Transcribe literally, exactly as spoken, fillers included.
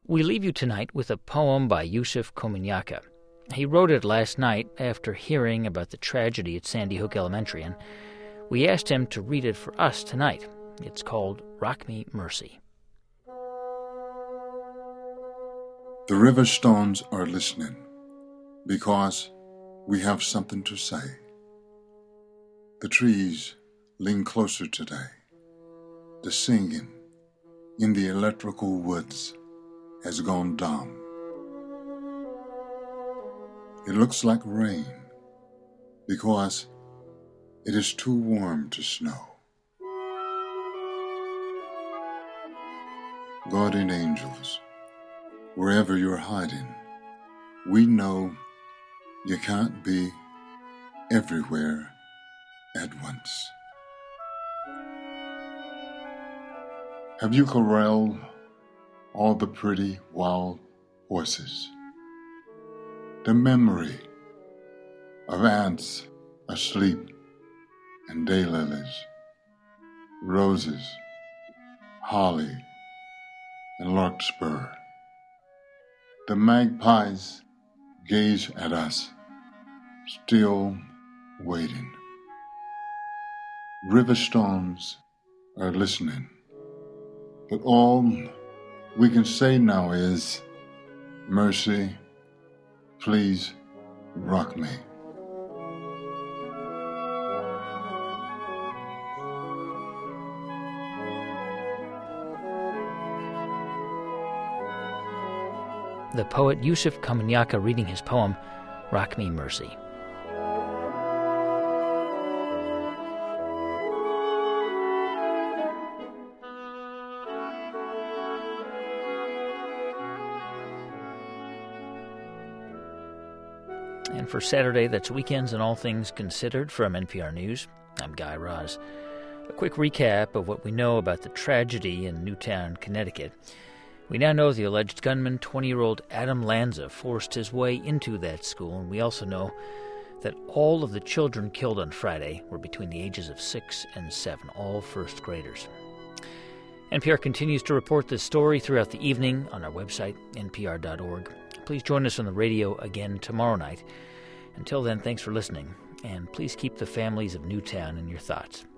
We leave you tonight with a poem by Yusuf Komunyakaa. He wrote it last night after hearing about the tragedy at Sandy Hook Elementary, and we asked him to read it for us tonight. It's called Rock Me Mercy. The river stones are listening because we have something to say. The trees lean closer today. The singing in the electrical woods has gone dumb. It looks like rain because it is too warm to snow. Guardian angels, wherever you're hiding, we know you can't be everywhere at once. Have you corralled all the pretty wild horses? The memory of ants asleep and daylilies, roses, holly, and larkspur. The magpies gaze at us, still waiting. River stones are listening, but all we can say now is, mercy, please rock me. The poet Yusuf Komunyakaa reading his poem, Rock Me Mercy. And for Saturday, that's Weekends and All Things Considered from N P R News. I'm Guy Raz. A quick recap of what we know about the tragedy in Newtown, Connecticut. We now know the alleged gunman, twenty-year-old Adam Lanza, forced his way into that school, and we also know that all of the children killed on Friday were between the ages of six and seven, all first graders. N P R continues to report this story throughout the evening on our website, N P R dot org. Please join us on the radio again tomorrow night. Until then, thanks for listening, and please keep the families of Newtown in your thoughts.